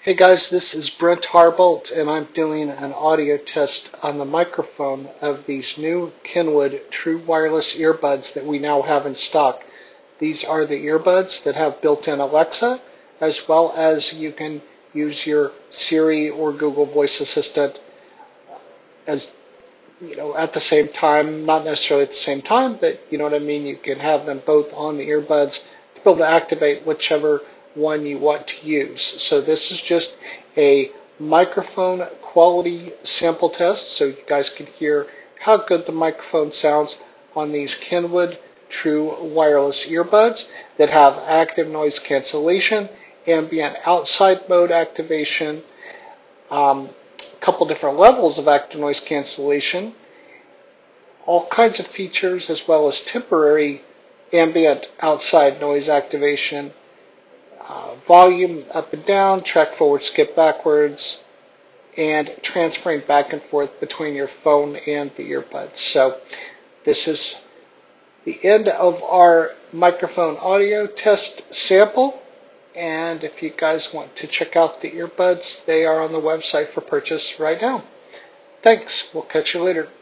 Hey guys, this is Brent Harbolt, and I'm doing an audio test on the microphone of these new Kenwood True Wireless earbuds that we now have in stock. These are the earbuds that have built-in Alexa, as well as you can use your Siri or Google Voice Assistant as at the same time, not necessarily at the same time, but you know what I mean. You can have them both on the earbuds to be able to activate whichever one you want to use. So this is just a microphone quality sample test, so you guys can hear how good the microphone sounds on these Kenwood True Wireless earbuds that have active noise cancellation, ambient outside mode activation, a couple different levels of active noise cancellation, all kinds of features, as well as temporary ambient outside noise activation, volume up and down, track forward, skip backwards, and transferring back and forth between your phone and the earbuds. So this is the end of our microphone audio test sample. And if you guys want to check out the earbuds, they are on the website for purchase right now. Thanks. We'll catch you later.